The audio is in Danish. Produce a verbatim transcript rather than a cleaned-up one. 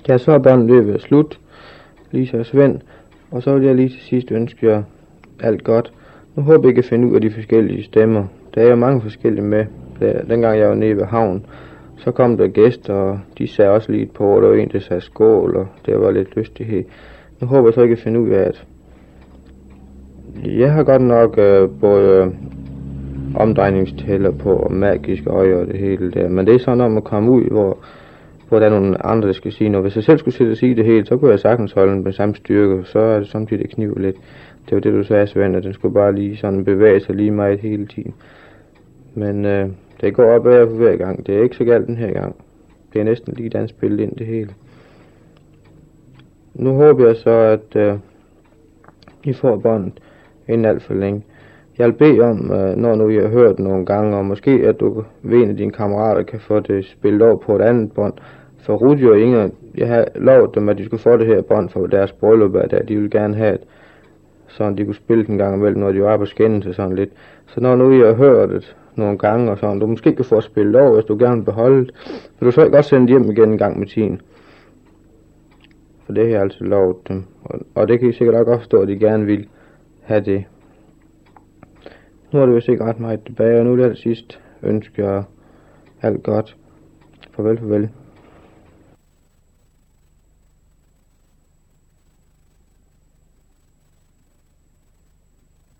Ja, så er båndet løbet slut, Lisa og Svend, og så vil jeg lige til sidst ønske jer alt godt. Nu håber jeg, I kan finde ud af de forskellige stemmer. Der er jo mange forskellige med. Dengang jeg var nede ved havnen, så kom der gæster, og de sagde også lige et par ord. Der var en, der sagde skål, og det var lidt lystighed. Nu håber jeg så, I kan finde ud af, at jeg har godt nok øh, både omdrejningstæller på og magiske øje og det hele der. Men det er sådan, når man kommer ud, hvor, hvor der er nogle andre, der skal sige noget. Hvis jeg selv skulle sætte og sige det hele, så kunne jeg sagtens holde den med samme styrke. Så er det samtidig, det kniver lidt. Det var det, du sagde, Svend, at den skulle bare lige sådan bevæge sig lige meget hele tiden. Men øh, det går op ad for hver gang. Det er ikke så galt den her gang. Det er næsten lige den spillet ind det hele. Nu håber jeg så, at øh, I får båndet inden alt for længe. Jeg vil bede om, øh, når nu I har hørt nogle gange, og måske at du ved en af dine kammerater kan få det spillet over på et andet bånd. For Rudi og Inger, jeg har lovet dem, at de skulle få det her bånd for deres bryllup, at de ville gerne have det, sådan de kunne spille den gang imellem, når de var på skændelse sådan lidt. Så når nu I har hørt det nogle gange og sådan, du måske kan få spillet over, hvis du gerne vil beholde det, så du så ikke også sende hjem igen en gang med tiden. For det har jeg altid lovet dem, og, og det kan I sikkert også godt forstå, at de gerne vil have det. Nu er det vist ikke ret meget tilbage, og nu er det sidst ønsker jeg alt godt. Farvel, farvel.